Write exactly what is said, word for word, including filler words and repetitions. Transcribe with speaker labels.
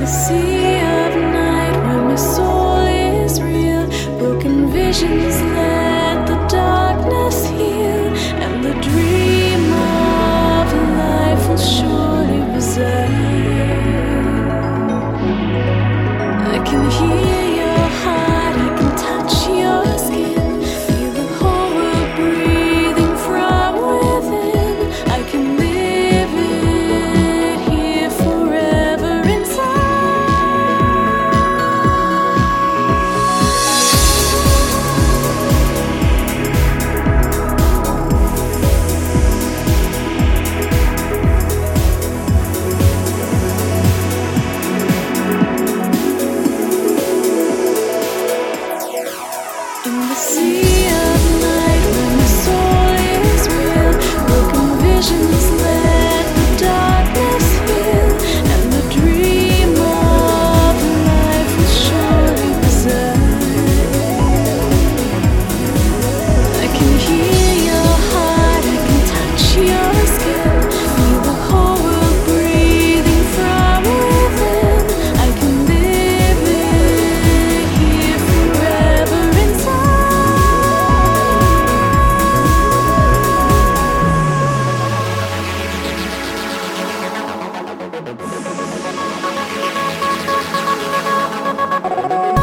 Speaker 1: the sea of night where my soul is real, broken visions let the darkness heal, and the dream of life will surely reside. I can hear your heart, I can touch your skin, feel the whole world breathing from within. I can live it here forever in the sea of night when my soul is real, broken visions let the darkness heal, and the dream of life will surely reside. I can hear your heart, I can touch your skin, feel the whole world breathing from within. I can live it here forever inside.